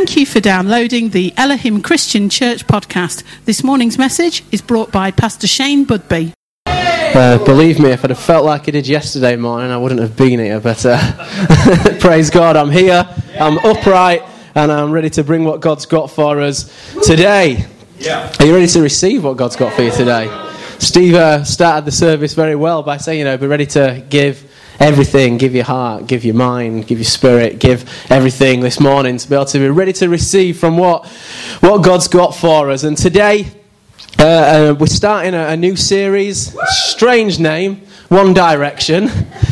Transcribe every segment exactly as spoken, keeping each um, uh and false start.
Thank you for downloading the Elohim Christian Church podcast. This morning's message is brought by Pastor Shane Budby. Uh, believe me, if I'd have felt like I did yesterday morning, I wouldn't have been here. But uh, praise God, I'm here, I'm upright, and I'm ready to bring what God's got for us today. Yeah. Are you ready to receive what God's got for you today? Steve uh, started the service very well by saying, you know, be ready to give everything, give your heart, give your mind, give your spirit, give everything this morning to be able to be ready to receive from what what God's got for us. And today, uh, uh, we're starting a, a new series, strange name, One Direction.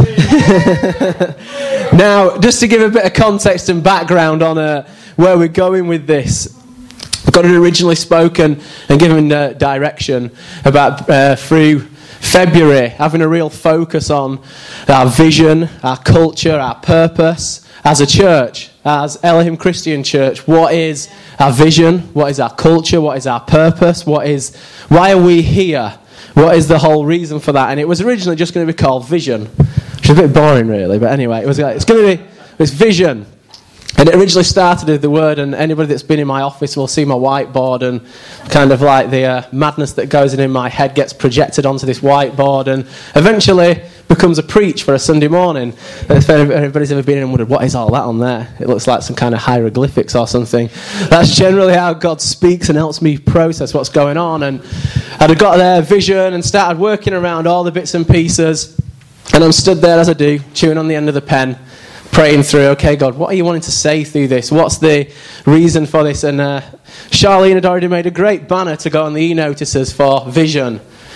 Now, just to give a bit of context and background on uh, where we're going with this, God had originally spoken and given uh, direction about uh, through February, having a real focus on our vision, our culture, our purpose as a church, as Elohim Christian Church. What is our vision? What is our culture? What is our purpose? What is, why are we here? What is the whole reason for that? And it was originally just going to be called Vision, which is a bit boring really, but anyway, it was it's going to be it's vision. And it originally started with the word, and anybody that's been in my office will see my whiteboard, and kind of like the uh, madness that goes in in my head gets projected onto this whiteboard and eventually becomes a preach for a Sunday morning. And if anybody's ever been in and wondered, what is all that on there? It looks like some kind of hieroglyphics or something. That's generally how God speaks and helps me process what's going on. And I'd have got their vision and started working around all the bits and pieces, and I'm stood there as I do, chewing on the end of the pen, praying through, okay, God, what are you wanting to say through this? What's the reason for this? And uh, Charlene had already made a great banner to go on the e-notices for vision.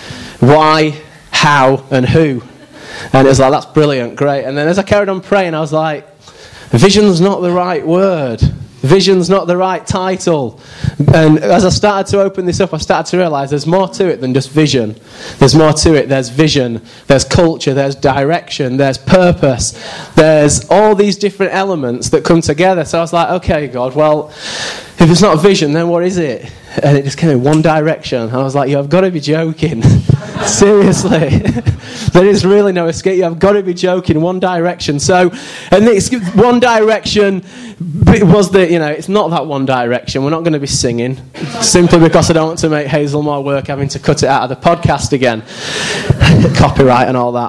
Why, how, and who. And it was like, that's brilliant, great. And then as I carried on praying, I was like, vision's not the right word. Vision's not the right title. And as I started to open this up, I started to realise there's more to it than just vision. There's more to it. There's vision, there's culture, there's direction, there's purpose. There's all these different elements that come together. So I was like, okay, God, well, if it's not vision, then what is it? And it just came in one direction. And I was like, you've got to be joking. Seriously. There is really no escape. You've got to be joking. One direction. So, and it's one direction was the, you know, it's not that one direction. We're not going to be singing. Simply because I don't want to make Hazel more work having to cut it out of the podcast again. Copyright and all that.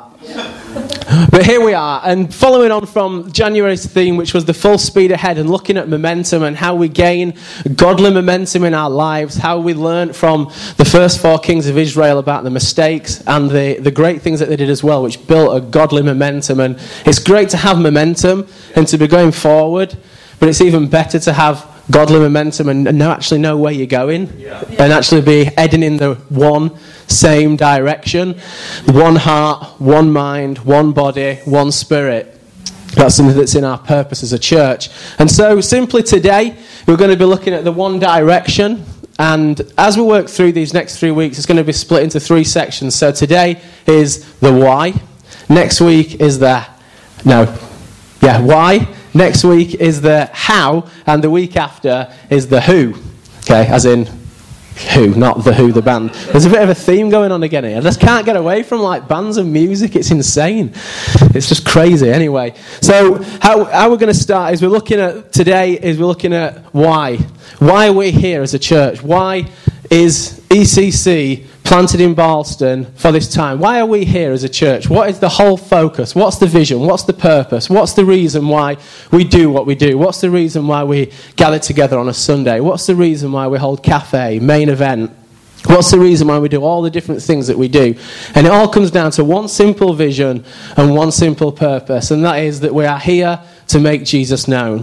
But here we are, and following on from January's theme, which was the full speed ahead, and looking at momentum and how we gain godly momentum in our lives, how we learnt from the first four kings of Israel about the mistakes and the, the great things that they did as well, which built a godly momentum. And it's great to have momentum and to be going forward, but it's even better to have godly momentum and know, actually know where you're going, yeah. And actually be heading in the one same direction. One heart, one mind, one body, one spirit. That's something that's in our purpose as a church. And so simply today, we're going to be looking at the one direction. And as we work through these next three weeks, it's going to be split into three sections. So today is the why. Next week is the, no, yeah, why. Next week is the how, and the week after is the who. Okay, as in who, not the Who, the band. There's a bit of a theme going on again here. I just can't get away from like bands and music. It's insane. It's just crazy. Anyway, so how, how we're going to start is we're looking at today is we're looking at why. Why are we here as a church? Why is E C C planted in Ballston for this time? Why are we here as a church? What is the whole focus? What's the vision? What's the purpose? What's the reason why we do what we do? What's the reason why we gather together on a Sunday? What's the reason why we hold cafe, main event? What's the reason why we do all the different things that we do? And it all comes down to one simple vision and one simple purpose, and that is that we are here to make Jesus known.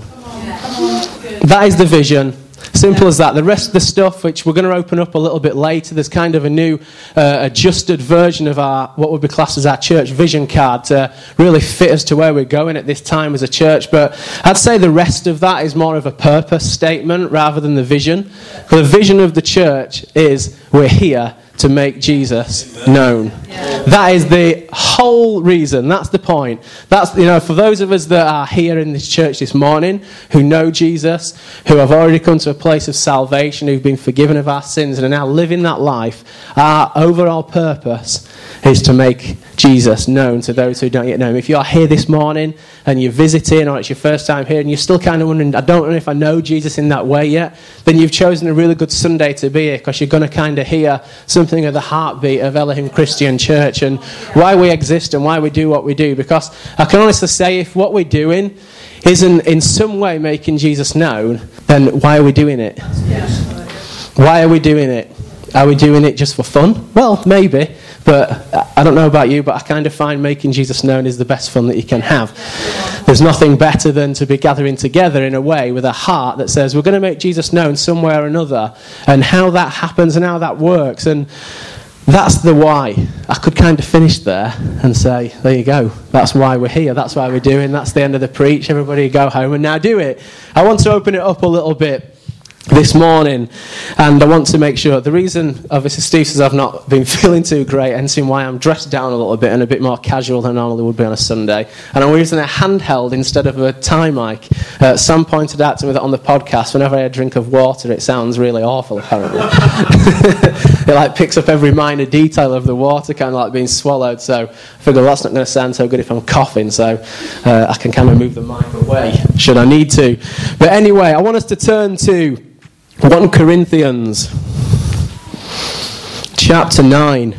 That is the vision. Simple as that. The rest of the stuff, which we're going to open up a little bit later, there's kind of a new uh, adjusted version of our what would be classed as our church vision card to really fit us to where we're going at this time as a church. But I'd say the rest of that is more of a purpose statement rather than the vision. The vision of the church is we're here to make Jesus known. That is the whole reason. That's the point. That's, you know, for those of us that are here in this church this morning who know Jesus, who have already come to a place of salvation, who've been forgiven of our sins and are now living that life, our overall purpose is to make Jesus known to those who don't yet know him. If you're here this morning and you're visiting, or it's your first time here and you're still kind of wondering, I don't know if I know Jesus in that way yet, then you've chosen a really good Sunday to be here, because you're going to kind of hear something of the heartbeat of Elohim Christian Church and why we exist and why we do what we do. Because I can honestly say, if what we're doing isn't in some way making Jesus known, then why are we doing it? Why are we doing it? Are we doing it just for fun? Well, maybe. But I don't know about you, but I kind of find making Jesus known is the best fun that you can have. There's nothing better than to be gathering together in a way with a heart that says we're going to make Jesus known somewhere or another, and how that happens and how that works. And that's the why. I could kind of finish there and say, there you go. That's why we're here. That's why we're doing. That's the end of the preach. Everybody go home and now do it. I want to open it up a little bit this morning, and I want to make sure, the reason, obviously Steve says I've not been feeling too great, and seeing why I'm dressed down a little bit and a bit more casual than I normally would be on a Sunday, and I'm using a handheld instead of a tie mic. Uh, Sam pointed out to me that on the podcast, whenever I have a drink of water, it sounds really awful, apparently. It like picks up every minor detail of the water kind of like being swallowed, so I figure well, that's not going to sound so good if I'm coughing, so uh, I can kind of move the mic away should I need to. But anyway, I want us to turn to First Corinthians chapter nine.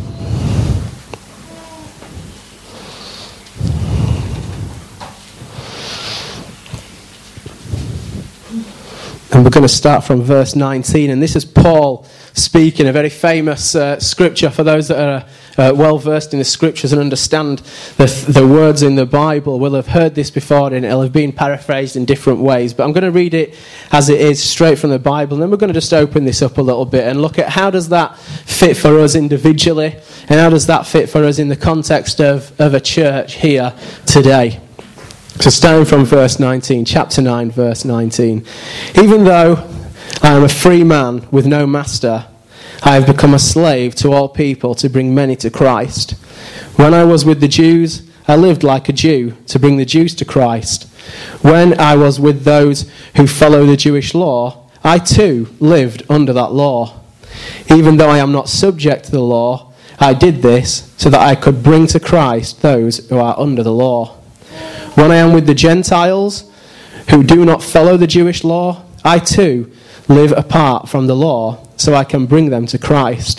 And we're going to start from verse nineteen. And this is Paul speaking, a very famous uh, scripture for those that are uh, well versed in the scriptures and understand the, the words in the Bible will have heard this before, and it'll have been paraphrased in different ways. But I'm going to read it as it is, straight from the Bible. And then we're going to just open this up a little bit and look at how does that fit for us individually, and how does that fit for us in the context of, of a church here today. So starting from verse nineteen, chapter nine, verse nineteen. Even though I am a free man with no master, I have become a slave to all people to bring many to Christ. When I was with the Jews, I lived like a Jew to bring the Jews to Christ. When I was with those who follow the Jewish law, I too lived under that law. Even though I am not subject to the law, I did this so that I could bring to Christ those who are under the law. When I am with the Gentiles who do not follow the Jewish law, I too live apart from the law so I can bring them to Christ.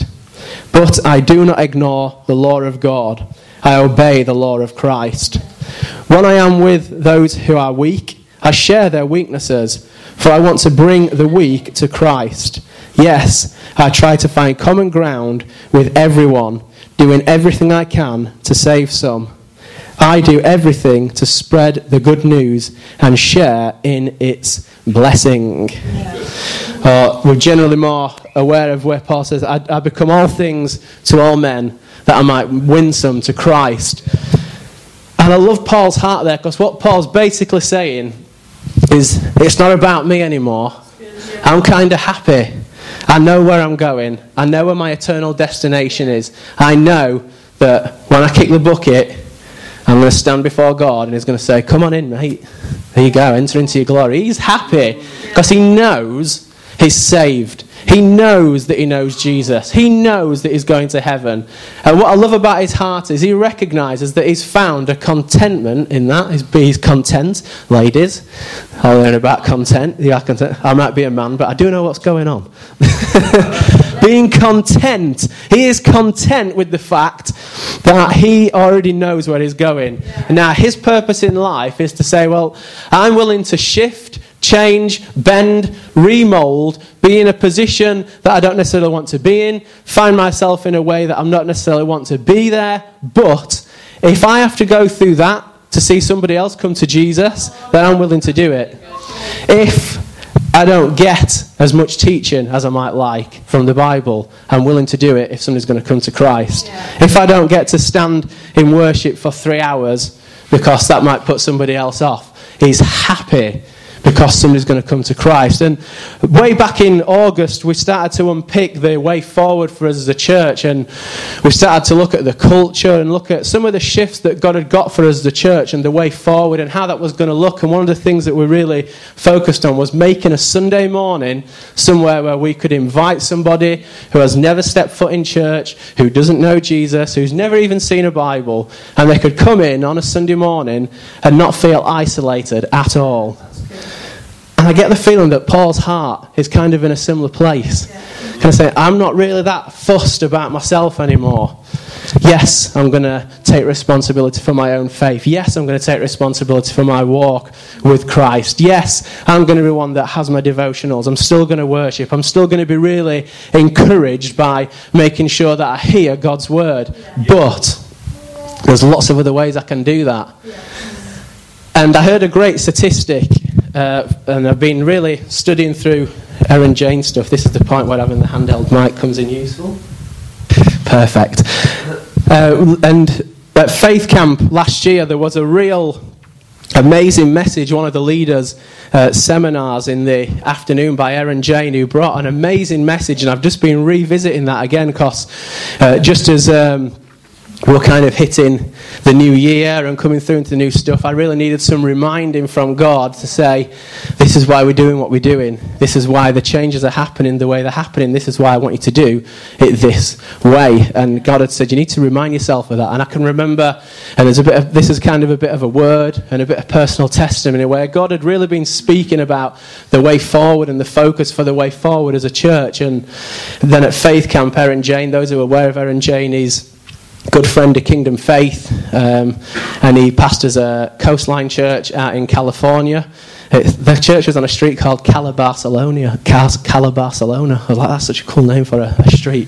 But I do not ignore the law of God. I obey the law of Christ. When I am with those who are weak, I share their weaknesses, for I want to bring the weak to Christ. Yes, I try to find common ground with everyone, doing everything I can to save some. I do everything to spread the good news and share in its blessing. Yeah. Uh, we're generally more aware of where Paul says, I, I become all things to all men, that I might win some to Christ. And I love Paul's heart there, because what Paul's basically saying is, it's not about me anymore. I'm kind of happy. I know where I'm going. I know where my eternal destination is. I know that when I kick the bucket, I'm going to stand before God and he's going to say, come on in, mate. There you go, enter into your glory. He's happy because he knows he's saved. He knows that he knows Jesus. He knows that he's going to heaven. And what I love about his heart is he recognises that he's found a contentment in that. He's, he's content. Ladies, I'll learn about content. Yeah, content. I might be a man, but I do know what's going on. Being content. He is content with the fact that he already knows where he's going. Yeah. Now, his purpose in life is to say, well, I'm willing to shift, change, bend, remold, be in a position that I don't necessarily want to be in, find myself in a way that I'm not necessarily want to be there, but if I have to go through that to see somebody else come to Jesus, then I'm willing to do it. If I don't get as much teaching as I might like from the Bible, I'm willing to do it if somebody's going to come to Christ. Yeah. If I don't get to stand in worship for three hours because that might put somebody else off, he's happy because somebody's going to come to Christ. And way back in August, we started to unpick the way forward for us as a church, and we started to look at the culture and look at some of the shifts that God had got for us as a church and the way forward and how that was going to look. And one of the things that we really focused on was making a Sunday morning somewhere where we could invite somebody who has never stepped foot in church, who doesn't know Jesus, who's never even seen a Bible, and they could come in on a Sunday morning and not feel isolated at all. And I get the feeling that Paul's heart is kind of in a similar place. Kind of saying, I'm not really that fussed about myself anymore. Yes, I'm going to take responsibility for my own faith. Yes, I'm going to take responsibility for my walk with Christ. Yes, I'm going to be one that has my devotionals. I'm still going to worship. I'm still going to be really encouraged by making sure that I hear God's word. But there's lots of other ways I can do that. And I heard a great statistic, uh, and I've been really studying through Erin Jane stuff. This is the point where having the handheld mic comes in useful. Perfect. Uh, and at Faith Camp last year, there was a real amazing message. One of the leaders' uh, seminars in the afternoon by Erin Jane, who brought an amazing message, and I've just been revisiting that again because uh, just as um, we're kind of hitting the new year and coming through into the new stuff, I really needed some reminding from God to say, this is why we're doing what we're doing. This is why the changes are happening the way they're happening. This is why I want you to do it this way. And God had said, you need to remind yourself of that. And I can remember, and there's a bit of, this is kind of a bit of a word and a bit of personal testimony where God had really been speaking about the way forward and the focus for the way forward as a church. And then at Faith Camp, Erin Jane, those who are aware of Erin Jane, is good friend of Kingdom Faith, um, and he pastors a coastline church out in California. It, the church was on a street called Cala Barcelona. Cala Barcelona. I was like, that's such a cool name for a, a street.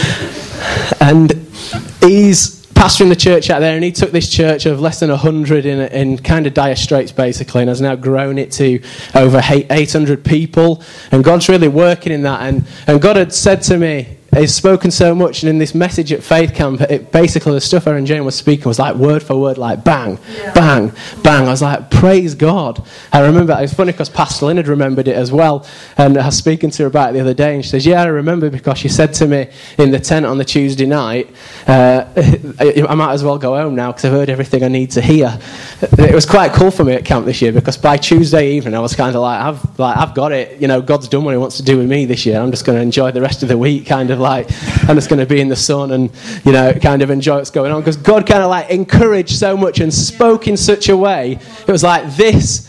And he's pastoring the church out there, and he took this church of less than one hundred in, in kind of dire straits, basically, and has now grown it to over eight hundred people. And God's really working in that. And, and God had said to me, he's spoken so much, and in this message at Faith Camp, it, basically the stuff Erin Jane was speaking was like word for word, like bang, yeah. bang, bang. I was like, praise God. I remember, it was funny because Pastor Lynn had remembered it as well, and I was speaking to her about it the other day, and she says, yeah, I remember because she said to me in the tent on the Tuesday night, uh, I might as well go home now because I've heard everything I need to hear. It was quite cool for me at camp this year because by Tuesday evening I was kind of like, I've, like, I've got it. You know, God's done what he wants to do with me this year. I'm just going to enjoy the rest of the week, kind of like, I'm just going to be in the sun and, you know, kind of enjoy what's going on. Because God kind of like encouraged so much and spoke in such a way. It was like, this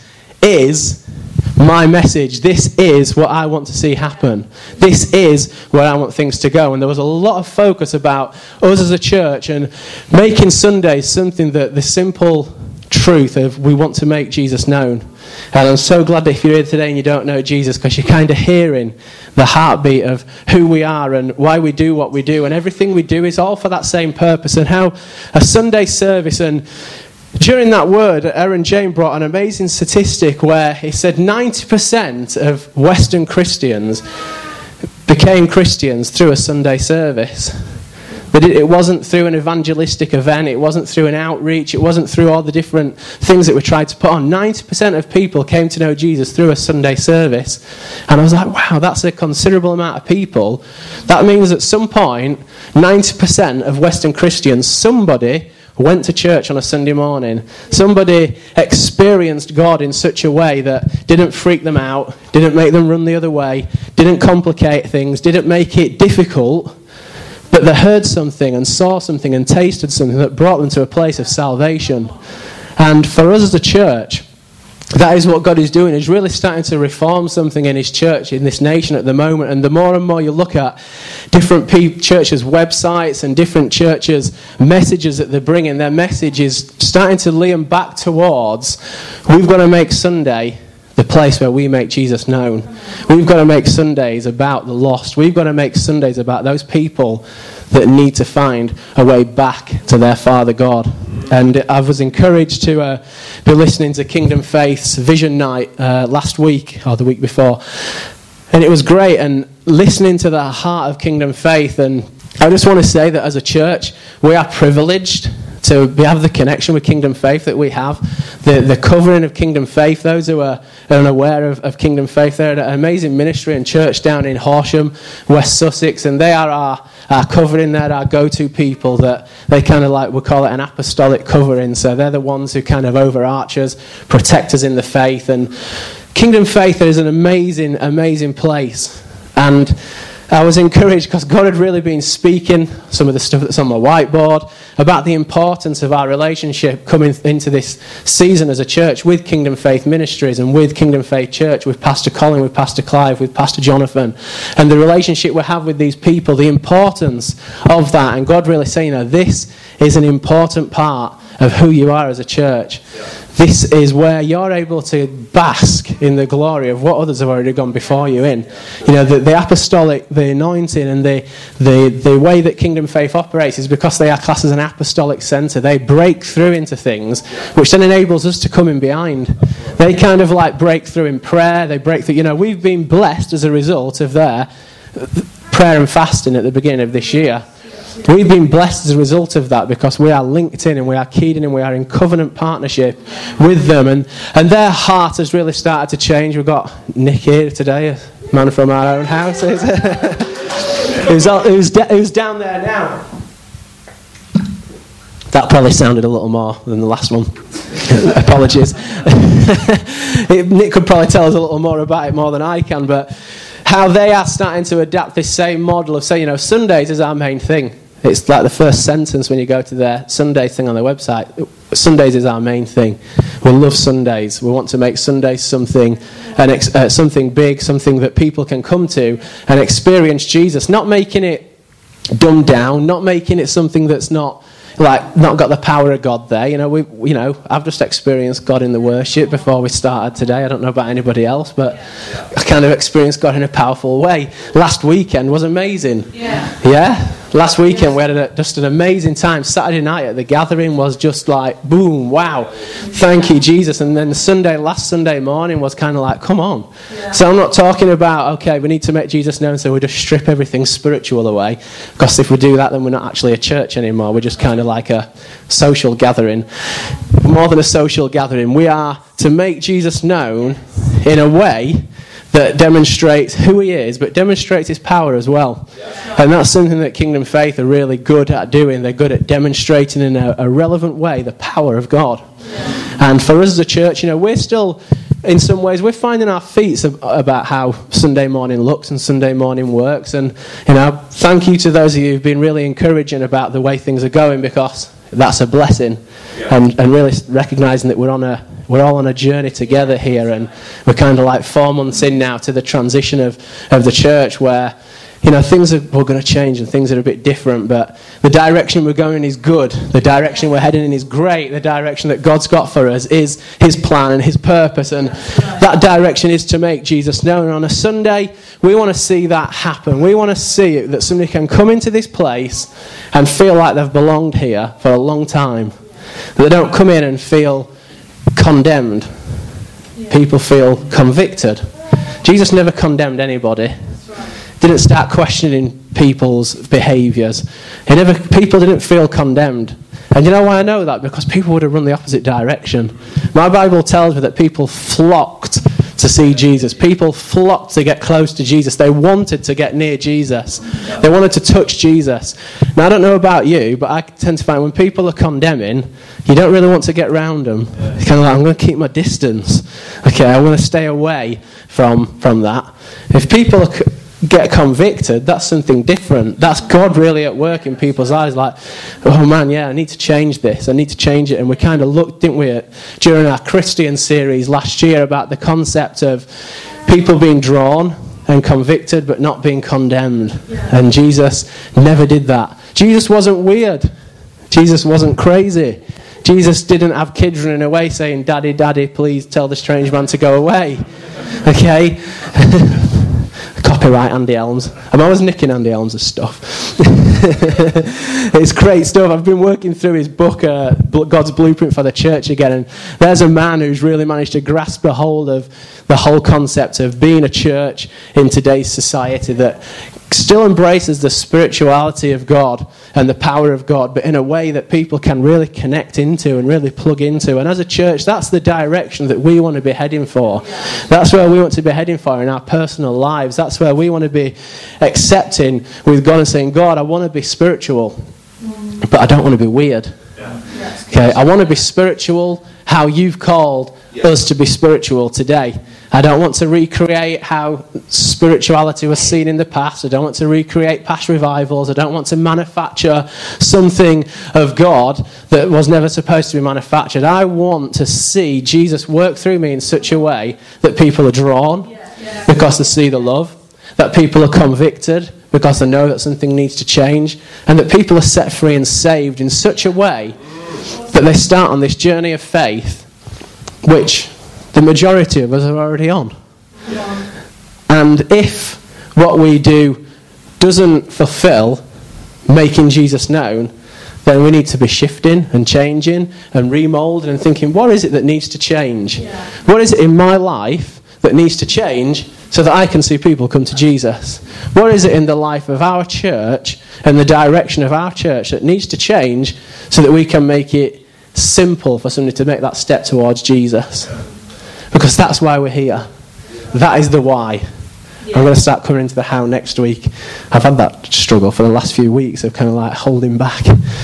is my message. This is what I want to see happen. This is where I want things to go. And there was a lot of focus about us as a church and making Sundays something that the simple truth of we want to make Jesus known. And I'm so glad that if you're here today and you don't know Jesus, because you're kind of hearing the heartbeat of who we are and why we do what we do, and everything we do is all for that same purpose. And how a Sunday service, and during that word, Erin Jane brought an amazing statistic where he said ninety percent of Western Christians became Christians through a Sunday service. But it, it wasn't through an evangelistic event, it wasn't through an outreach, it wasn't through all the different things that we tried to put on. ninety percent of people came to know Jesus through a Sunday service. And I was like, wow, that's a considerable amount of people. That means at some point, ninety percent of Western Christians, somebody went to church on a Sunday morning. Somebody experienced God in such a way that didn't freak them out, didn't make them run the other way, didn't complicate things, didn't make it difficult, but they heard something and saw something and tasted something that brought them to a place of salvation. And for us as a church, that is what God is doing. He's really starting to reform something in his church, in this nation at the moment. And the more and more you look at different pe- churches' websites and different churches' messages that they're bringing, their message is starting to lean back towards, we've got to make Sunday the place where we make Jesus known. We've got to make Sundays about the lost. We've got to make Sundays about those people that need to find a way back to their Father God. And I was encouraged to uh, be listening to Kingdom Faith's Vision Night uh, last week, or the week before. And it was great, and listening to the heart of Kingdom Faith. And I just want to say that as a church, we are privileged to have the connection with Kingdom Faith that we have. the, the covering of Kingdom Faith. Those who are unaware of, of Kingdom Faith, they're an amazing ministry and church down in Horsham, West Sussex, and they are our, our covering. They're our go-to people that they kind of like, we call it an apostolic covering. So they're the ones who kind of overarch us, protect us in the faith. And Kingdom Faith is an amazing, amazing place. And I was encouraged because God had really been speaking, some of the stuff that's on my whiteboard, about the importance of our relationship coming into this season as a church with Kingdom Faith Ministries and with Kingdom Faith Church, with Pastor Colin, with Pastor Clive, with Pastor Jonathan, and the relationship we have with these people, the importance of that. And God really saying, you know, this is an important part of who you are as a church. Yeah. This is where you're able to bask in the glory of what others have already gone before you in. You know, the, the apostolic, the anointing, and the, the, the way that Kingdom Faith operates is because they are classed as an apostolic centre. They break through into things, which then enables us to come in behind. They kind of like break through in prayer. They break through. You know, we've been blessed as a result of their prayer and fasting at the beginning of this year. We've been blessed as a result of that because we are linked in and we are keyed in and we are in covenant partnership with them. And, and their heart has really started to change. We've got Nick here today, a man from our own house. who's, who's, who's down there now. That probably sounded a little more than the last one. Apologies. Nick could probably tell us a little more about it more than I can, but how they are starting to adapt this same model of saying, you know, Sundays is our main thing. It's like the first sentence when you go to their Sundays thing on their website. Sundays is our main thing. We love Sundays. We want to make Sundays something, an ex- uh, something big, something that people can come to and experience Jesus. Not making it dumbed down, not making it something that's not like not got the power of God there. You know, we, you know, I've just experienced God in the worship before we started today. I don't know about anybody else, but yeah. I kind of experienced God in a powerful way. Last weekend was amazing. Yeah. Yeah. Last weekend we had a, just an amazing time. Saturday night at the gathering was just like, boom, wow, thank you, Jesus. And then Sunday, last Sunday morning was kind of like, come on. Yeah. So I'm not talking about, okay, we need to make Jesus known, so we just strip everything spiritual away. Because if we do that, then we're not actually a church anymore. We're just kind of like a social gathering. More than a social gathering, we are to make Jesus known in a way that demonstrates who he is, but demonstrates his power as well. Yeah. And that's something that Kingdom Faith are really good at doing. They're good at demonstrating in a, a relevant way the power of God. Yeah. And for us as a church, you know, we're still, in some ways, we're finding our feet about how Sunday morning looks and Sunday morning works. And, you know, thank you to those of you who've been really encouraging about the way things are going, because that's a blessing. Yeah. And, and really recognising that we're on a We're all on a journey together here, and we're kind of like four months in now to the transition of, of the church where, you know, things are we're going to change and things are a bit different, but the direction we're going is good. The direction we're heading in is great. The direction that God's got for us is his plan and his purpose, and that direction is to make Jesus known. And on a Sunday, we want to see that happen. We want to see it, that somebody can come into this place and feel like they've belonged here for a long time. That they don't come in and feel condemned. Yeah. People feel convicted. Jesus never condemned anybody. Right. Didn't start questioning people's behaviours. He never. People didn't feel condemned. And you know why I know that? Because people would have run the opposite direction. My Bible tells me that people flocked to see Jesus. People flocked to get close to Jesus. They wanted to get near Jesus. They wanted to touch Jesus. Now, I don't know about you, but I tend to find when people are condemning, you don't really want to get around them. It's kind of like, I'm going to keep my distance. Okay, I'm going to stay away from, from that. If people are, get convicted, that's something different. That's God really at work in people's eyes. Like, oh man, yeah, I need to change this. I need to change it. And we kind of looked, didn't we, at, during our Christian series last year about the concept of people being drawn and convicted but not being condemned. Yeah. And Jesus never did that. Jesus wasn't weird. Jesus wasn't crazy. Jesus didn't have kids running away saying, Daddy, Daddy, please tell the strange man to go away. Okay? Copyright Andy Elms. I'm always nicking Andy Elms' stuff. It's great stuff. I've been working through his book, uh, God's Blueprint for the Church again, and there's a man who's really managed to grasp a hold of the whole concept of being a church in today's society that still embraces the spirituality of God and the power of God, but in a way that people can really connect into and really plug into. And as a church, that's the direction that we want to be heading for. That's where we want to be heading for in our personal lives. That's where we want to be accepting with God and saying, God, I want to be spiritual, but I don't want to be weird. Okay, I want to be spiritual how you've called us to be spiritual today. I don't want to recreate how spirituality was seen in the past. I don't want to recreate past revivals. I don't want to manufacture something of God that was never supposed to be manufactured. I want to see Jesus work through me in such a way that people are drawn because they see the love, that people are convicted because they know that something needs to change, and that people are set free and saved in such a way that they start on this journey of faith, which the majority of us are already on. Yeah. And if what we do doesn't fulfill making Jesus known, then we need to be shifting and changing and remoulding and thinking, what is it that needs to change? Yeah. What is it in my life that needs to change so that I can see people come to Jesus? What is it in the life of our church and the direction of our church that needs to change so that we can make it simple for somebody to make that step towards Jesus? Because that's why we're here. That is the why. Yeah. I'm going to start coming into the how next week. I've had that struggle for the last few weeks of kind of like holding back,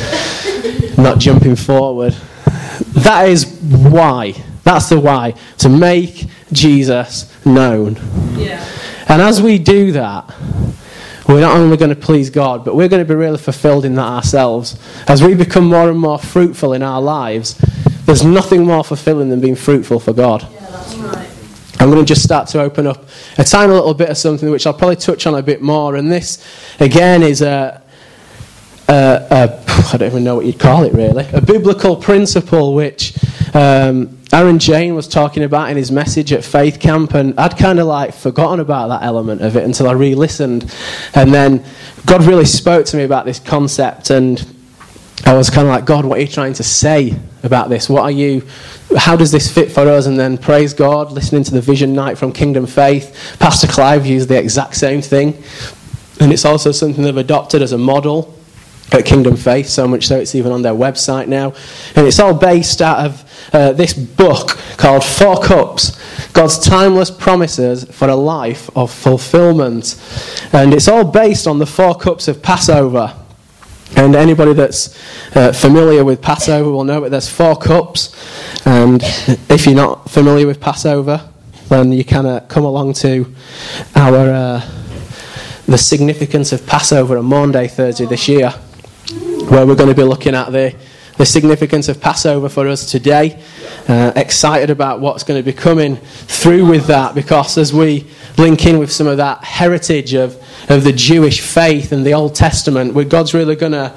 not jumping forward. That is why. That's the why. To make Jesus known. Yeah. And as we do that, we're not only going to please God, but we're going to be really fulfilled in that ourselves. As we become more and more fruitful in our lives, there's nothing more fulfilling than being fruitful for God. Yeah, that's right. I'm going to just start to open up a tiny little bit of something which I'll probably touch on a bit more. And this, again, is a, a, a I don't even know what you'd call it really, a biblical principle which um, Aaron Jane was talking about in his message at Faith Camp, and I'd kind of like forgotten about that element of it until I re-listened. And then God really spoke to me about this concept, and I was kind of like, God, what are you trying to say about this? What are you, how does this fit for us? And then praise God, listening to the Vision Night from Kingdom Faith, Pastor Clive used the exact same thing. And it's also something they've adopted as a model at Kingdom Faith, so much so it's even on their website now. And it's all based out of uh, this book called Four Cups, God's Timeless Promises for a Life of Fulfillment. And it's all based on the four cups of Passover. And anybody that's uh, familiar with Passover will know that there's four cups. And if you're not familiar with Passover, then you kind of come along to our uh, the significance of Passover on Maundy Thursday this year, where we're going to be looking at the, the significance of Passover for us today. Uh, excited about what's going to be coming through with that, because as we link in with some of that heritage of, of the Jewish faith and the Old Testament, where God's really going to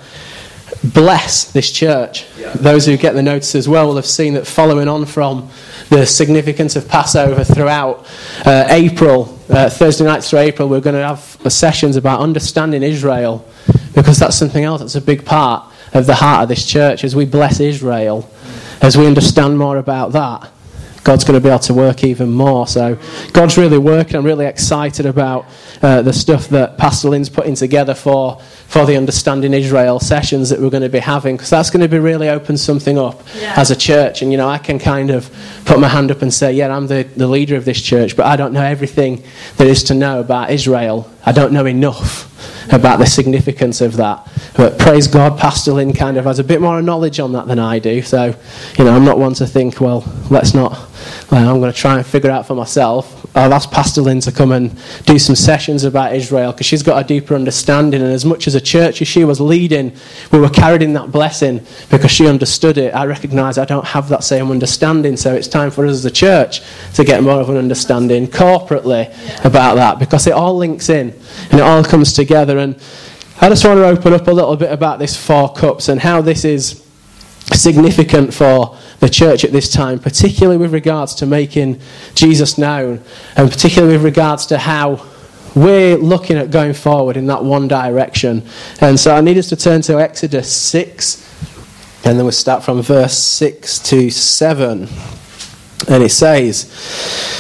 bless this church. Yeah. Those who get the notice as well will have seen that following on from the significance of Passover throughout uh, April, uh, Thursday nights through April, we're going to have sessions about understanding Israel, because that's something else that's a big part of the heart of this church. As we bless Israel, as we understand more about that, God's going to be able to work even more. So God's really working. I'm really excited about uh, the stuff that Pastor Lynn's putting together for, for the Understanding Israel sessions that we're going to be having, because that's going to be really open something up yeah. as a church. And, you know, I can kind of put my hand up and say, yeah, I'm the, the leader of this church, but I don't know everything there is to know about Israel. I don't know enough about the significance of that. But praise God, Pastor Lynn kind of has a bit more knowledge on that than I do. So, you know, I'm not one to think, well, let's not, well, I'm going to try and figure out for myself. I've asked Pastor Lynn to come and do some sessions about Israel, because she's got a deeper understanding. And as much as a church as she was leading, we were carried in that blessing because she understood it. I recognise I don't have that same understanding, so it's time for us as a church to get more of an understanding corporately about that, because it all links in and it all comes together. And I just want to open up a little bit about this four cups and how this is significant for the church at this time, particularly with regards to making Jesus known, and particularly with regards to how we're looking at going forward in that one direction. And so I need us to turn to Exodus six, and then we'll start from verse six to seven. And it says,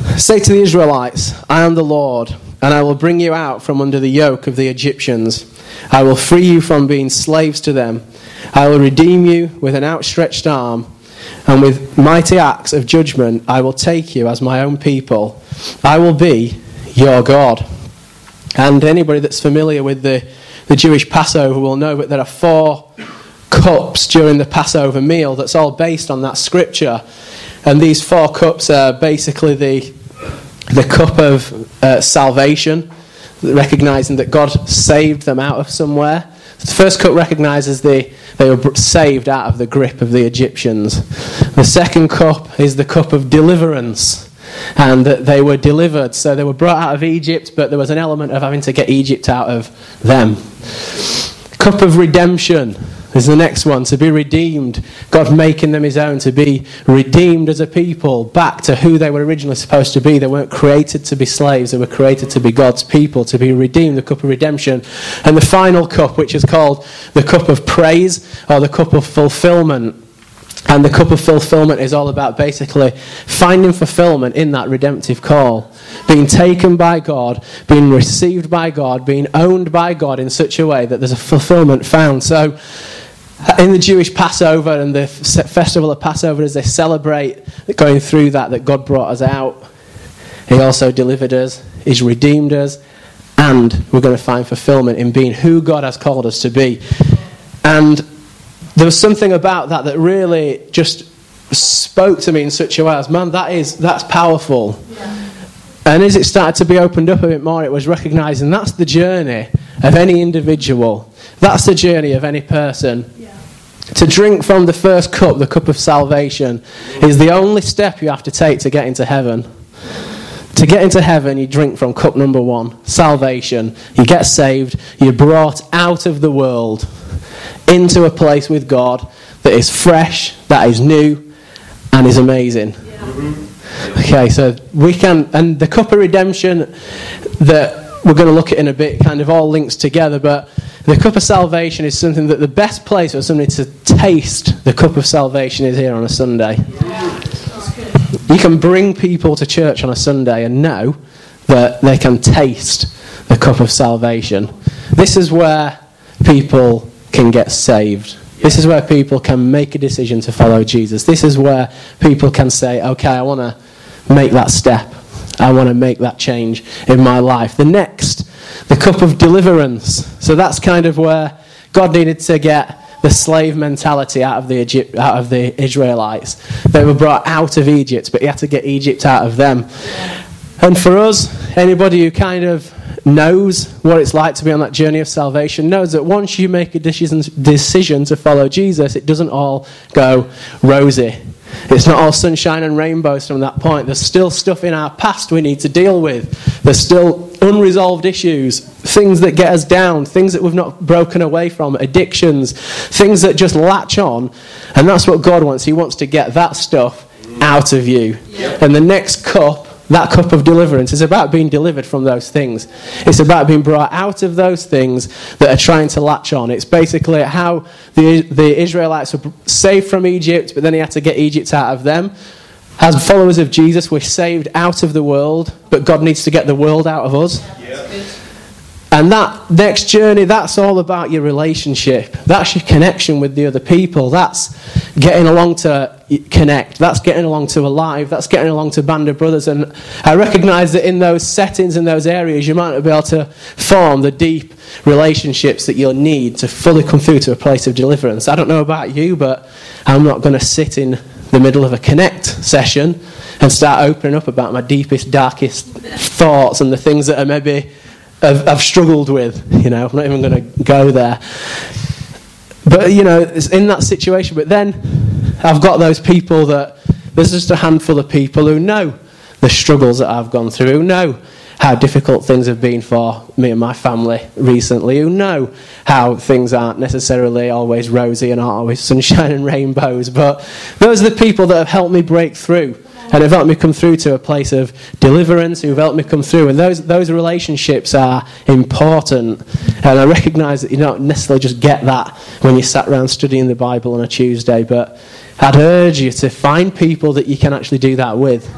Say to the Israelites, I am the Lord, and I will bring you out from under the yoke of the Egyptians. I will free you from being slaves to them. I will redeem you with an outstretched arm, and with mighty acts of judgment I will take you as my own people. I will be your God. And anybody that's familiar with the, the Jewish Passover will know that there are four cups during the Passover meal that's all based on that scripture. And these four cups are basically the the cup of uh, salvation, recognizing that God saved them out of somewhere. The first cup recognizes they, they were saved out of the grip of the Egyptians. The second cup is the cup of deliverance, and that they were delivered. So they were brought out of Egypt, but there was an element of having to get Egypt out of them. Cup of redemption is the next one, to be redeemed. God making them his own, to be redeemed as a people back to who they were originally supposed to be. They weren't created to be slaves, they were created to be God's people, to be redeemed, the cup of redemption. And the final cup, which is called the cup of praise, or the cup of fulfillment. And the cup of fulfillment is all about basically finding fulfillment in that redemptive call. Being taken by God, being received by God, being owned by God in such a way that there's a fulfillment found. So in the Jewish Passover and the festival of Passover, as they celebrate going through that, that God brought us out, he also delivered us, he's redeemed us, and we're going to find fulfillment in being who God has called us to be. And there was something about that that really just spoke to me in such a way as, man, that is, that's powerful. Yeah. And as it started to be opened up a bit more, it was recognising that's the journey of any individual. That's the journey of any person. Yeah. To drink from the first cup, the cup of salvation, is the only step you have to take to get into heaven. To get into heaven, you drink from cup number one, salvation. You get saved, you're brought out of the world into a place with God that is fresh, that is new, and is amazing. Yeah. Okay, so we can, and the cup of redemption that we're going to look at in a bit kind of all links together, but the cup of salvation is something that the best place for somebody to taste the cup of salvation is here on a Sunday. Yeah. You can bring people to church on a Sunday and know that they can taste the cup of salvation. This is where people can get saved. This is where people can make a decision to follow Jesus. This is where people can say, okay, I want to make that step. I want to make that change in my life. The next, the cup of deliverance. So that's kind of where God needed to get the slave mentality out of the Egypt, out of the Israelites. They were brought out of Egypt, but he had to get Egypt out of them. And for us, anybody who kind of knows what it's like to be on that journey of salvation knows that once you make a decision, decision to follow Jesus, it doesn't all go rosy. It's not all sunshine and rainbows from that point. There's still stuff in our past we need to deal with. There's still unresolved issues, things that get us down, things that we've not broken away from, addictions, things that just latch on. And that's what God wants. He wants to get that stuff out of you. Yep. And the next cup, that cup of deliverance, is about being delivered from those things. It's about being brought out of those things that are trying to latch on. It's basically how the, the Israelites were saved from Egypt, but then he had to get Egypt out of them. As followers of Jesus, we're saved out of the world, but God needs to get the world out of us. Yeah. And that next journey, that's all about your relationship. That's your connection with the other people. That's getting along to connect. That's getting along to Alive. That's getting along to Band of Brothers. And I recognise that in those settings, in those areas, you might not be able to form the deep relationships that you'll need to fully come through to a place of deliverance. I don't know about you, but I'm not going to sit in the middle of a connect session and start opening up about my deepest, darkest thoughts and the things that are maybe I've, I've struggled with. You know, I'm not even going to go there. But, you know, it's in that situation. But then I've got those people that, there's just a handful of people who know the struggles that I've gone through, who know how difficult things have been for me and my family recently, who know how things aren't necessarily always rosy and aren't always sunshine and rainbows. But those are the people that have helped me break through and have helped me come through to a place of deliverance, who've helped me come through. And those those relationships are important. And I recognise that you don't necessarily just get that when you sat around studying the Bible on a Tuesday, but I'd urge you to find people that you can actually do that with.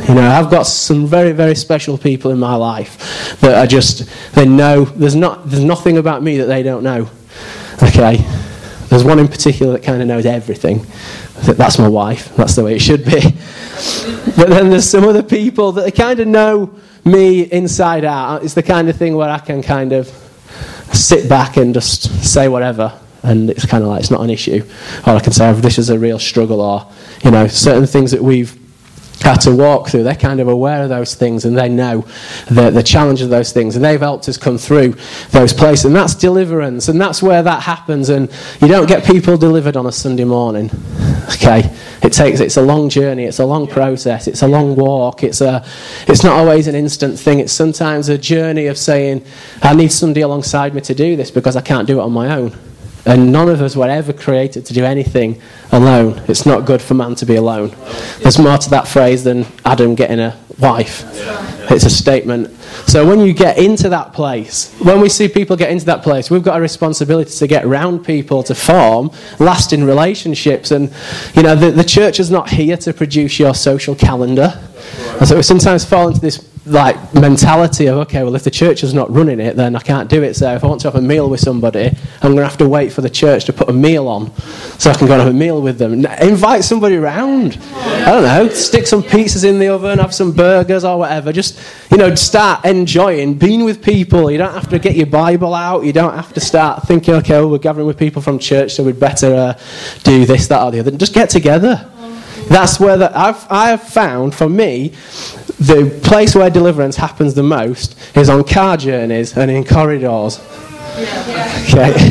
You know, I've got some very, very special people in my life that are just, they know, there's not, there's nothing about me that they don't know. Okay? There's one in particular that kind of knows everything. That's my wife. That's the way it should be. But then there's some other people that they kind of know me inside out. It's the kind of thing where I can kind of sit back and just say whatever. And it's kind of like, it's not an issue. Or I can say, oh, this is a real struggle. Or, you know, certain things that we've had to walk through, they're kind of aware of those things, and they know the, the challenge of those things, and they've helped us come through those places. And that's deliverance, and that's where that happens. And you don't get people delivered on a Sunday morning. Okay, it takes it's a long journey, it's a long process, it's a long walk, it's a it's not always an instant thing. It's sometimes a journey of saying, I need somebody alongside me to do this because I can't do it on my own. And none of us were ever created to do anything alone. It's not good for man to be alone. There's more to that phrase than Adam getting a wife. It's a statement. So when you get into that place, when we see people get into that place, we've got a responsibility to get round people, to form lasting relationships. And, you know, the, the church is not here to produce your social calendar. And so we sometimes fall into this like mentality of, okay, well, if the church is not running it, then I can't do it. So if I want to have a meal with somebody, I'm going to have to wait for the church to put a meal on so I can go and have a meal with them. Invite somebody around. I don't know, stick some pizzas in the oven, have some burgers or whatever. Just, you know, start enjoying being with people. You don't have to get your Bible out. You don't have to start thinking, okay, well, we're gathering with people from church, so we'd better uh, do this, that or the other. Just get together. That's where the, I've, I have found, for me, the place where deliverance happens the most is on car journeys and in corridors. Yeah.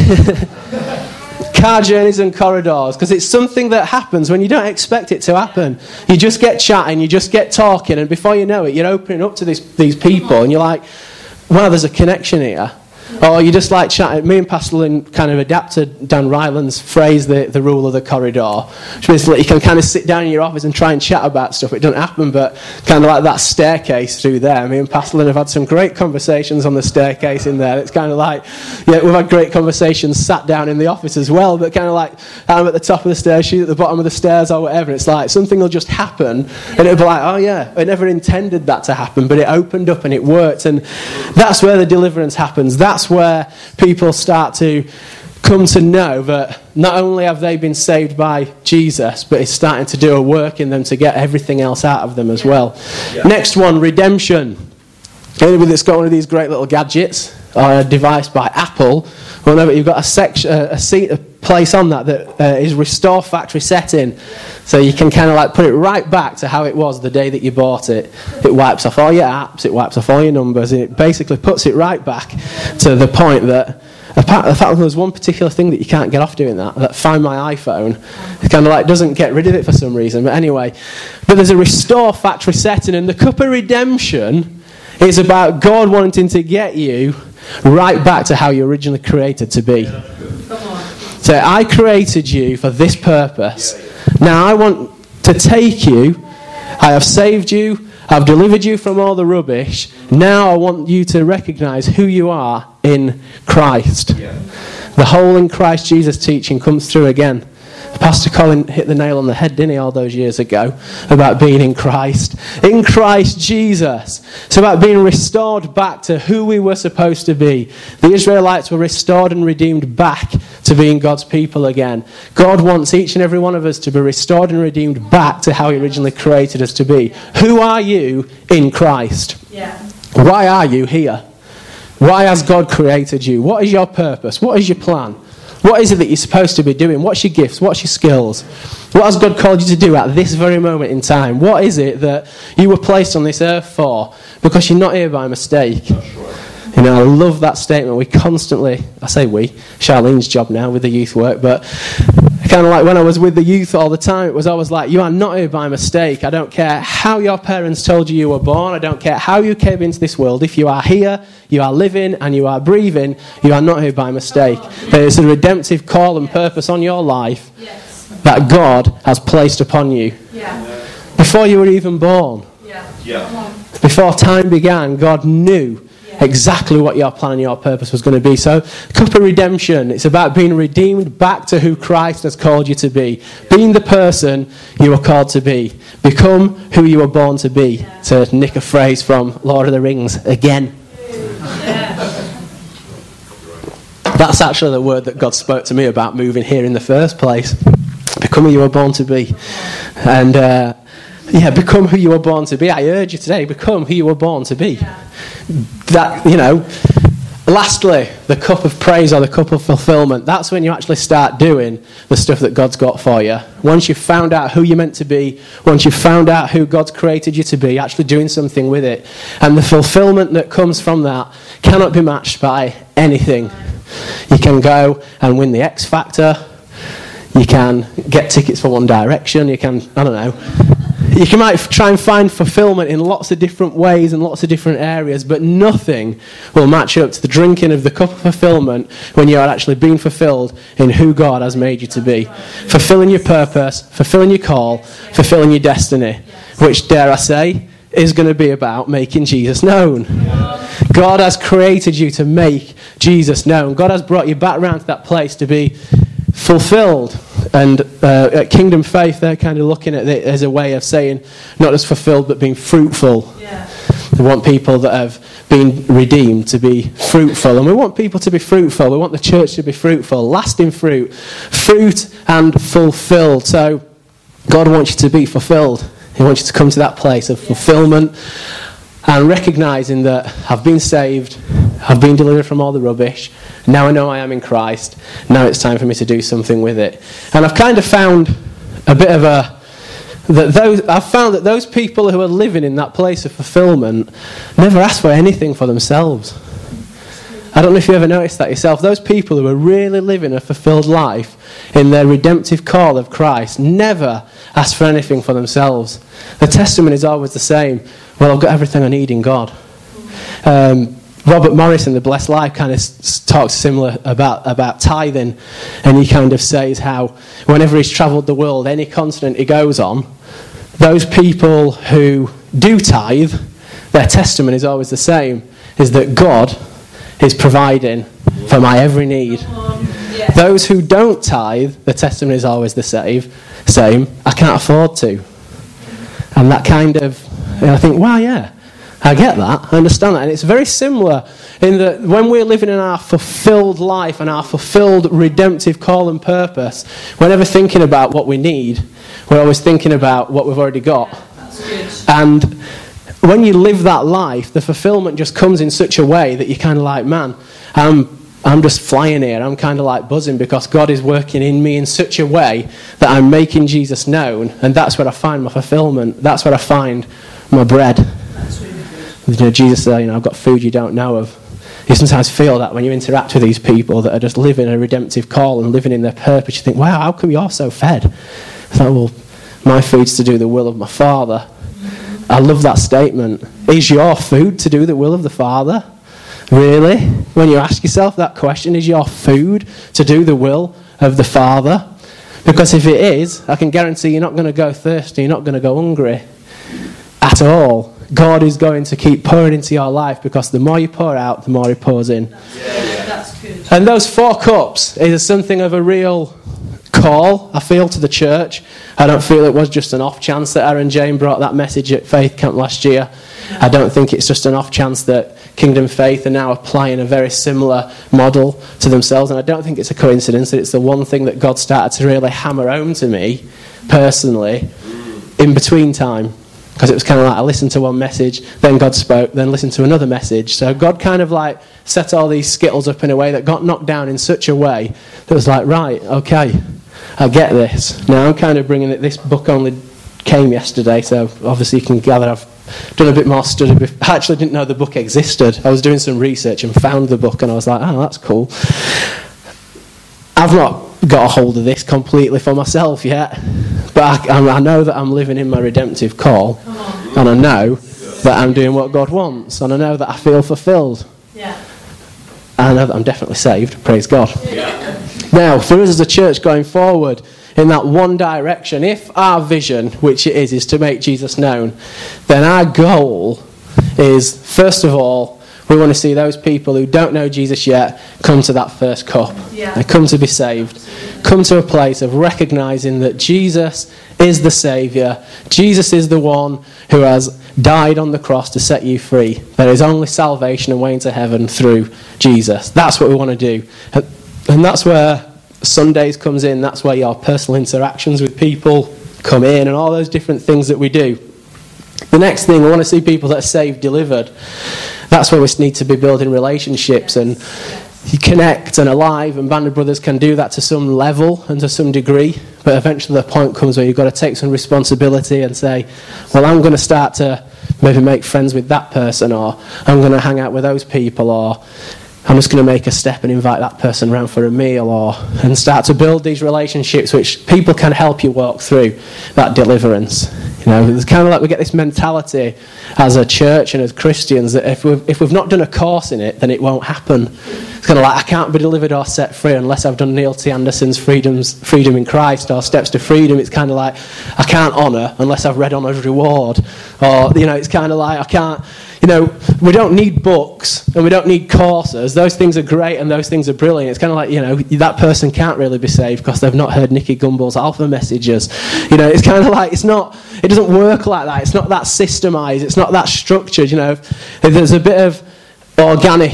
Okay. Car journeys and corridors, because it's something that happens when you don't expect it to happen. You just get chatting, you just get talking, and before you know it, you're opening up to these, these people, and you're like, wow, there's a connection here. Or you just like chatting. Me and Pastor Lynn kind of adapted Dan Ryland's phrase, the, the rule of the corridor. Which means that you can kind of sit down in your office and try and chat about stuff. It doesn't happen, but kind of like that staircase through there. Me and Pastor Lynn have had some great conversations on the staircase in there. It's kind of like, yeah, we've had great conversations sat down in the office as well, but kind of like, I'm at the top of the stairs, she's at the bottom of the stairs or whatever. It's like something will just happen, and it'll be like, oh yeah, I never intended that to happen, but it opened up and it worked. And that's where the deliverance happens. That's That's where people start to come to know that not only have they been saved by Jesus, but it's starting to do a work in them to get everything else out of them as well. Yeah. Next one, redemption. Anybody that's got one of these great little gadgets or a device by Apple, well, no, but you've got a section, a seat, a place on that that uh, is restore factory setting, so you can kind of like put it right back to how it was the day that you bought it. It wipes off all your apps, it wipes off all your numbers, and it basically puts it right back to the point that, apart the fact that there's one particular thing that you can't get off doing that, that Find My iPhone, it kind of like doesn't get rid of it for some reason. But anyway, but there's a restore factory setting, and the cup of redemption is about God wanting to get you right back to how you originally created to be. So I created you for this purpose. Now I want to take you. I have saved you. I've delivered you from all the rubbish. Now I want you to recognize who you are in Christ. The whole in Christ Jesus teaching comes through again. Pastor Colin hit the nail on the head, didn't he, all those years ago, about being in Christ. In Christ Jesus. It's about being restored back to who we were supposed to be. The Israelites were restored and redeemed back to being God's people again. God wants each and every one of us to be restored and redeemed back to how He originally created us to be. Who are you in Christ? Yeah. Why are you here? Why has God created you? What is your purpose? What is your plan? What is it that you're supposed to be doing? What's your gifts? What's your skills? What has God called you to do at this very moment in time? What is it that you were placed on this earth for? Because you're not here by mistake. You know, I love that statement. We constantly, I say we, Charlene's job now with the youth work, but kind of like when I was with the youth all the time, it was always like, you are not here by mistake. I don't care how your parents told you you were born. I don't care how you came into this world. If you are here, you are living and you are breathing, you are not here by mistake. There is a redemptive call and purpose on your life that God has placed upon you. Before you were even born, before time began, God knew exactly what your plan and your purpose was going to be. So, cup of redemption, it's about being redeemed back to who Christ has called you to be. Being the person you were called to be. Become who you were born to be. To nick a phrase from Lord of the Rings again. That's actually the word that God spoke to me about moving here in the first place. Become who you were born to be. And, uh, yeah, become who you were born to be. I urge you today, become who you were born to be. That, you know, lastly, the cup of praise or the cup of fulfillment. That's when you actually start doing the stuff that God's got for you. Once you've found out who you're meant to be, once you've found out who God's created you to be, actually doing something with it. And the fulfillment that comes from that cannot be matched by anything. You can go and win the X Factor. You can get tickets for One Direction. You can, I don't know. You can might try and find fulfillment in lots of different ways and lots of different areas, but nothing will match up to the drinking of the cup of fulfillment when you are actually being fulfilled in who God has made you to be. Fulfilling your purpose, fulfilling your call, fulfilling your destiny, which, dare I say, is going to be about making Jesus known. God has created you to make Jesus known. God has brought you back around to that place to be fulfilled. And uh, at Kingdom Faith, they're kind of looking at it as a way of saying not just fulfilled, but being fruitful. Yeah. We want people that have been redeemed to be fruitful. And we want people to be fruitful. We want the church to be fruitful, lasting fruit, fruit and fulfilled. So God wants you to be fulfilled. He wants you to come to that place of fulfillment and recognising that I've been saved, I've been delivered from all the rubbish, now I know I am in Christ, now it's time for me to do something with it. And I've kind of found a bit of a, that those, I've found that those people who are living in that place of fulfillment never ask for anything for themselves. I don't know if you ever noticed that yourself. Those people who are really living a fulfilled life in their redemptive call of Christ never ask for anything for themselves. The testimony is always the same. Well, I've got everything I need in God. Um, Robert Morris in The Blessed Life kind of s- talks similar about, about tithing, and he kind of says how whenever he's travelled the world, any continent he goes on, those people who do tithe, their testimony is always the same, is that God is providing for my every need. Yeah. Those who don't tithe, the testimony is always the same, same, I can't afford to. And that kind of, and I think, wow, yeah, I get that, I understand that. And it's very similar in that when we're living in our fulfilled life and our fulfilled redemptive call and purpose, we're never thinking about what we need, we're always thinking about what we've already got. Yeah, that's good. And when you live that life, the fulfillment just comes in such a way that you're kind of like, man, I'm, I'm just flying here. I'm kind of like buzzing because God is working in me in such a way that I'm making Jesus known. And that's where I find my fulfillment. That's where I find my bread. That's really good. You know, Jesus said, you know, I've got food you don't know of. You sometimes feel that when you interact with these people that are just living a redemptive call and living in their purpose. You think, wow, how come you're so fed? It's like, well, my food's to do the will of my Father. I love that statement. Is your food to do the will of the Father? Really? When you ask yourself that question, is your food to do the will of the Father? Because if it is, I can guarantee you're not going to go thirsty, you're not going to go hungry at all. God is going to keep pouring into your life because the more you pour out, the more He pours in. That's good. That's good. And those four cups is something of a real call, I feel, to the church. I don't feel it was just an off chance that Aaron Jane brought that message at Faith Camp last year. I don't think it's just an off chance that Kingdom Faith are now applying a very similar model to themselves, and I don't think it's a coincidence that it's the one thing that God started to really hammer home to me personally in between time, because it was kind of like I listened to one message, then God spoke, then listened to another message. So God kind of like set all these skittles up in a way that got knocked down in such a way that was like, right, okay, I get this. Now I'm kind of bringing it, this book only came yesterday, so obviously you can gather I've done a bit more study. I actually didn't know the book existed. I was doing some research and found the book and I was like, oh, that's cool. I've not got a hold of this completely for myself yet, but I, I know that I'm living in my redemptive call, and I know that I'm doing what God wants, and I know that I feel fulfilled. Yeah. And I know that I'm definitely saved, praise God. Yeah. Now, for us as a church going forward in that one direction, if our vision, which it is, is to make Jesus known, then our goal is, first of all, We want to see those people who don't know Jesus yet come to that first cup. Yeah. They come to be saved. Come to a place of recognising that Jesus is the Saviour. Jesus is the one who has died on the cross to set you free. There is only salvation and way into heaven through Jesus. That's what we want to do. And that's where Sundays comes in. That's where your personal interactions with people come in and all those different things that we do. The next thing, we want to see people that are saved, delivered. That's where we need to be building relationships and you connect and alive, and Band of Brothers can do that to some level and to some degree, but eventually the point comes where you've got to take some responsibility and say, well, I'm going to start to maybe make friends with that person, or I'm going to hang out with those people, or I'm just going to make a step and invite that person around for a meal, or and start to build these relationships which people can help you walk through that deliverance. You know, it's kind of like we get this mentality as a church and as Christians that if we've, if we've not done a course in it, then it won't happen. It's kind of like, I can't be delivered or set free unless I've done Neil T. Anderson's Freedom's, Freedom in Christ or Steps to Freedom. It's kind of like, I can't honour unless I've read Honour's Reward. Or, you know, it's kind of like, I can't, you know, we don't need books and we don't need courses. Those things are great and those things are brilliant. It's kind of like, you know, that person can't really be saved because they've not heard Nicky Gumbel's Alpha messages. You know, it's kind of like, it's not, it doesn't work like that. It's not that systemised. It's not that structured, you know. There's a bit of organic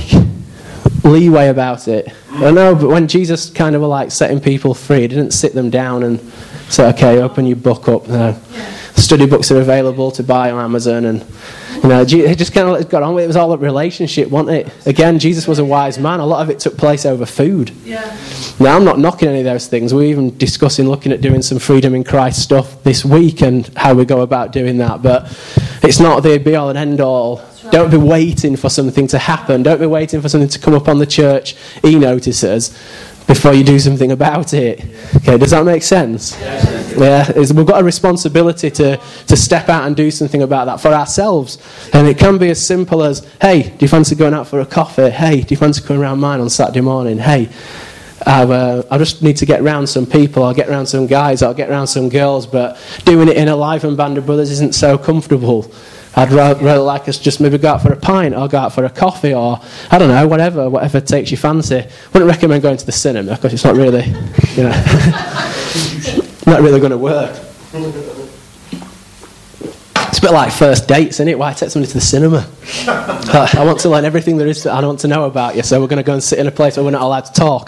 leeway about it. I know, but when Jesus kind of were like setting people free, he didn't sit them down and say, okay, open your book up. No. Study books are available to buy on Amazon, and you know, he just kind of got on with it. It was all a relationship, wasn't it? Again, Jesus was a wise man. A lot of it took place over food. Yeah. Now, I'm not knocking any of those things. We're even discussing looking at doing some Freedom in Christ stuff this week and how we go about doing that. But it's not the be-all and end-all. Right. Don't be waiting for something to happen. Don't be waiting for something to come up on the church e-notices before you do something about it. Okay, does that make sense? Yeah, we've got a responsibility to, to step out and do something about that for ourselves. And it can be as simple as, hey, do you fancy going out for a coffee? Hey, do you fancy coming around mine on Saturday morning? Hey, I've, uh, I just need to get around some people, I'll get around some guys, I'll get around some girls, but doing it in a live and Band of Brothers isn't so comfortable. I'd rather, rather like us just maybe go out for a pint or go out for a coffee or, I don't know, whatever, whatever takes your fancy. Wouldn't recommend going to the cinema because it's not really, you know, not really going to work. It's a bit like first dates, isn't it? Why take somebody to the cinema? I want to learn everything there is to, I want to know about you, so we're going to go and sit in a place where we're not allowed to talk.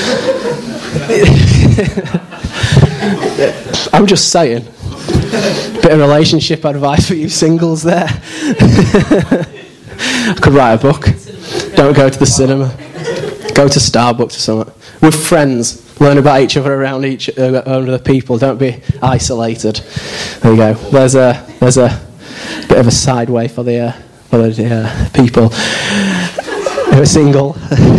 I'm just saying. Bit of relationship advice for you singles there. I could write a book. Don't go to the cinema. Go to Starbucks or something. With friends. Learn about each other around each uh, other people. Don't be isolated. There you go. There's a there's a bit of a sideway for the uh, for the uh, people who are single.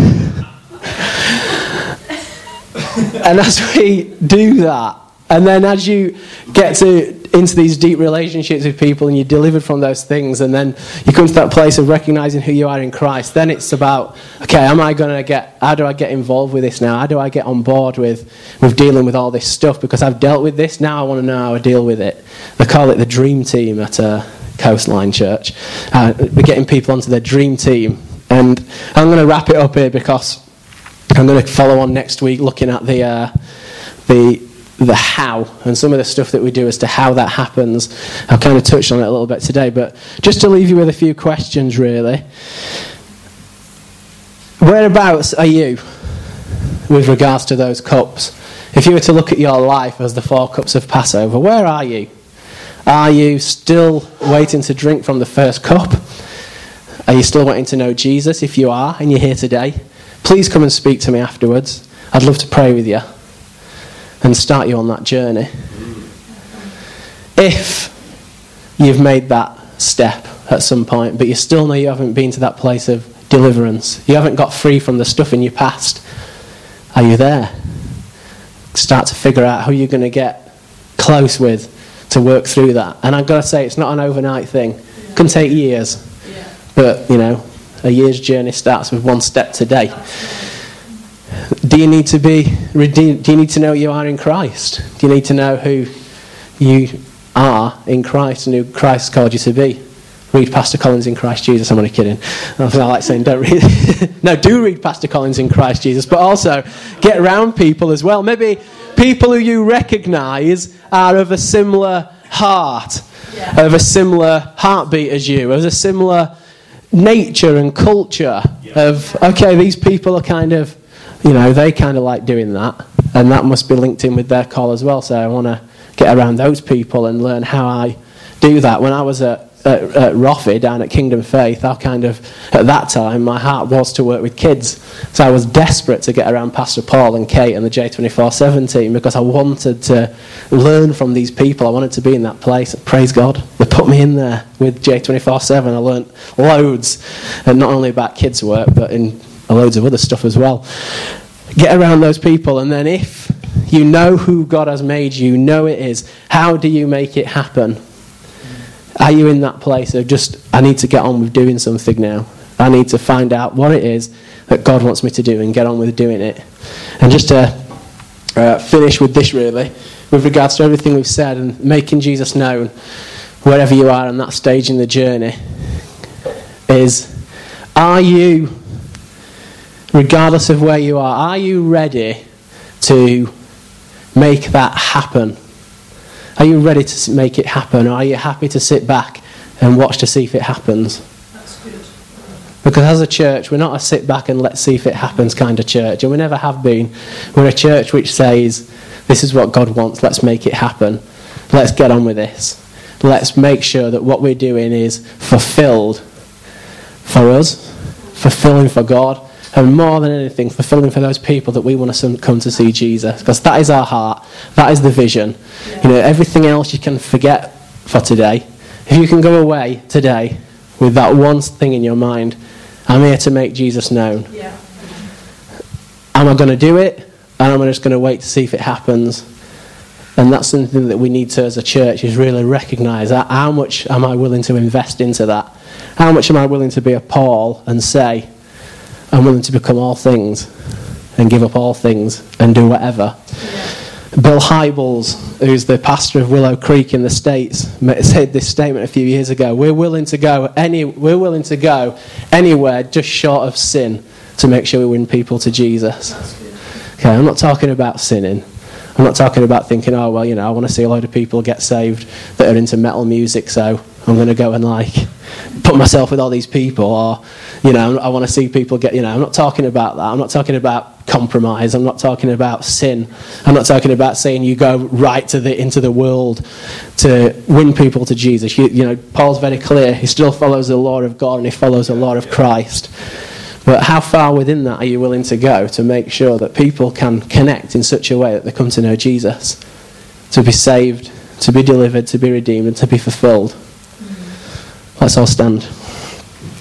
And as we do that, and then as you get to into these deep relationships with people and you're delivered from those things, and then you come to that place of recognising who you are in Christ, then it's about, okay, am I going to get, how do I get involved with this now? How do I get on board with, with dealing with all this stuff? Because I've dealt with this, now I want to know how I deal with it. They call it the dream team at uh, Coastline Church. Uh, we're getting people onto their dream team. And I'm going to wrap it up here because I'm going to follow on next week looking at the uh, the the how and some of the stuff that we do as to how that happens. I've kind of touched on it a little bit today, but just to leave you with a few questions really. Whereabouts are you with regards to those cups? If you were to look at your life as the four cups of Passover, where are you? Are you still waiting to drink from the first cup? Are you still wanting to know Jesus? If you are and you're here today, please come and speak to me afterwards. I'd love to pray with you and start you on that journey. If you've made that step at some point, but you still know you haven't been to that place of deliverance, you haven't got free from the stuff in your past, are you there? Start to figure out who you're going to get close with to work through that. And I've got to say, it's not an overnight thing. It can take years. But, you know, a year's journey starts with one step today. Do you need to be redeemed? Do you need to know you are in Christ? Do you need to know who you are in Christ and who Christ called you to be? read Pastor Collins in Christ Jesus. I'm only kidding. I like saying don't read. No, do read Pastor Collins in Christ Jesus, but also get around people as well. Maybe people who you recognise are of a similar heart, yeah. of a similar heartbeat as you, of a similar nature and culture yeah. of, okay, these people are kind of, you know, they kind of like doing that, and that must be linked in with their call as well. So I want to get around those people and learn how I do that. When I was at At, at Roffey down at Kingdom Faith, I kind of, at that time, my heart was to work with kids. So I was desperate to get around Pastor Paul and Kate and the J twenty-four seven team because I wanted to learn from these people. I wanted to be in that place. Praise God. They put me in there with J twenty-four seven. I learnt loads, and not only about kids' work, but in loads of other stuff as well. Get around those people, and then if you know who God has made you, know it is, how do you make it happen? Are you in that place of just, I need to get on with doing something now. I need to find out what it is that God wants me to do and get on with doing it. And just to uh, finish with this really, with regards to everything we've said and making Jesus known, wherever you are on that stage in the journey, is, are you, regardless of where you are, are you ready to make that happen? Are you ready to make it happen, or are you happy to sit back and watch to see if it happens? That's good. Because as a church, we're not a sit back and let's see if it happens kind of church, and we never have been. We're a church which says, this is what God wants, let's make it happen. Let's get on with this. Let's make sure that what we're doing is fulfilled for us, fulfilling for God, and more than anything, fulfilling for those people that we want to come to see Jesus. Because that is our heart. That is the vision. Yeah. You know, everything else you can forget for today. If you can go away today with that one thing in your mind, I'm here to make Jesus known. Yeah. Am I going to do it? And am I just going to wait to see if it happens? And that's something that we need to, as a church, is really recognise that. How much am I willing to invest into that? How much am I willing to be a Paul and say, I'm willing to become all things and give up all things and do whatever. Yeah. Bill Hybels, who's the pastor of Willow Creek in the States, said this statement a few years ago. We're willing to go any. We're willing to go anywhere just short of sin to make sure we win people to Jesus. Okay, I'm not talking about sinning. I'm not talking about thinking, oh well, you know, I want to see a load of people get saved that are into metal music, so I'm going to go and like put myself with all these people, or you know, I want to see people get, you know, I'm not talking about that. I'm not talking about compromise. I'm not talking about sin. I'm not talking about saying you go right to the into the world to win people to Jesus. You, you know, Paul's very clear. He still follows the law of God and he follows the law of Christ. But how far within that are you willing to go to make sure that people can connect in such a way that they come to know Jesus, to be saved, to be delivered, to be redeemed, and to be fulfilled? Let's all stand.